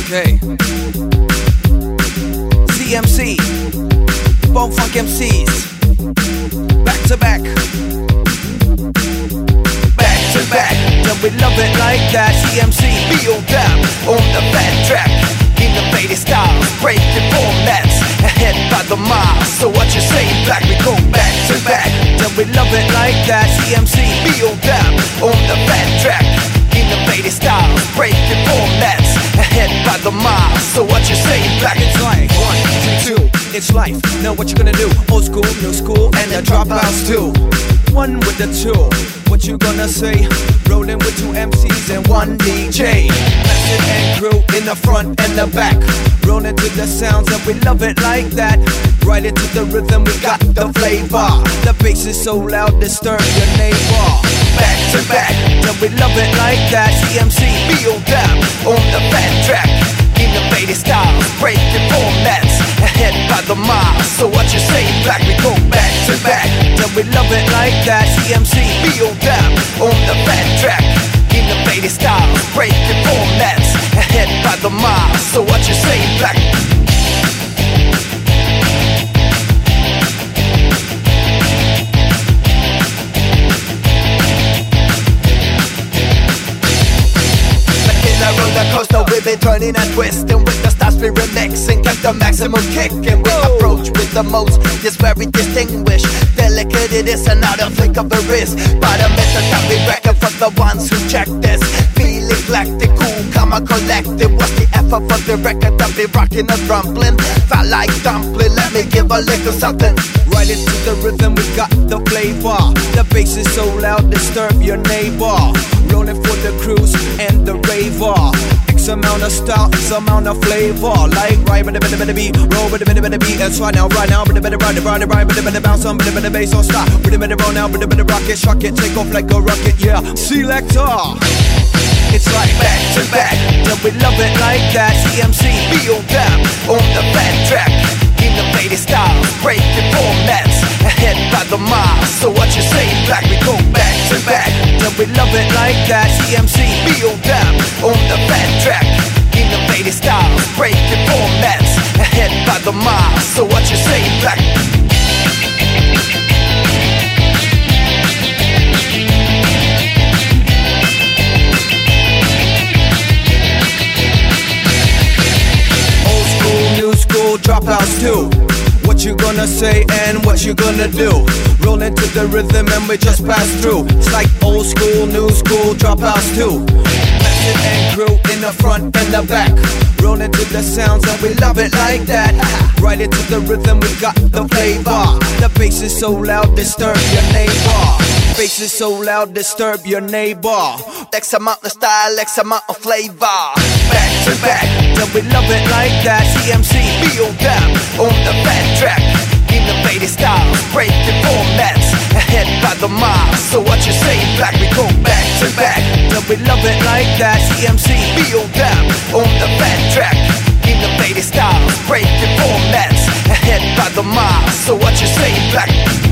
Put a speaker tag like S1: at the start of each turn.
S1: Okay. CMC, Bone Funk MCs, back to back, back to back. Then we love it like that. CMC, feel them on the fat track, innovative styles, breaking formats, ahead by the mile. So what you say, black? We go back to back. Then we love it like that. CMC, feel them on the fat track, innovative styles, breaking formats, ahead by the mile. So what you say, black? It's like 1, 2, 2. It's life. Know what you're gonna do? Old school, new school, and the dropouts too. One with the two. What you gonna say? Rolling with two MCs and one DJ. Method and crew in the front and the back. Rolling to the sounds and we love it like that. Right into the rhythm, we got the flavor. The bass is so loud, disturb your neighbor. Back to back, then we love it like that. CMC, feel them on the fat track, innovative styles, breaking formats, ahead by the mile. So what you say, black? We go back to back, then we love it like that. CMC, feel them on the fat track, innovative styles, breaking formats, ahead by the mile. So what you say, black? Roller coaster, we've been turning and twisting with the styles we remixing, get the maximum kick, and we approach with the most. It's very distinguished, delicate it is, and not a flick of the wrist. But a method that we reckon for the ones who check this. Feeling galactic, cool, come on, collective. What's the effort for the record that be rocking and rumbling? Felt like dumpling, let me give a little something. Right into the rhythm, we got the flavor. The bass is so loud, disturb your neighbor. Rolling for the cruise and the raver. X amount of style, X amount of flavor. Like right with the beat, roll with the beat. That's right now, with the ride, with the bounce on, with the bass on stop. With the roll now, with the rocket, shock it, take off like a rocket, yeah. Selector. It's like back to back, then we love it like that. CMC, feel them on the fat track, innovative styles, breaking formats, ahead by the mile. So what you say, black? We go back to back, then we love it like that. CMC, feel them on the fat track, innovative styles, breaking formats, ahead by the mile. So what you say, black? Dropouts too. What you gonna say and what you gonna do? Roll into the rhythm and we just pass through. It's like old school, new school, dropouts too. Method and crew in the front and the back. Roll into the sounds and we love it like that. Right into the rhythm, we got the flavor. The bass is so loud, disturb your neighbor. Bass is so loud, disturb your neighbor. X amount of style, X amount of flavor. Back to back, then we love it like that. CMC, feel them on the fat track, innovative styles, breaking formats, ahead by the mile. So what you say, black? We go back to back, then we love it like that. CMC, feel them on the fat track, innovative styles, breaking formats, ahead by the mile. So what you say, black?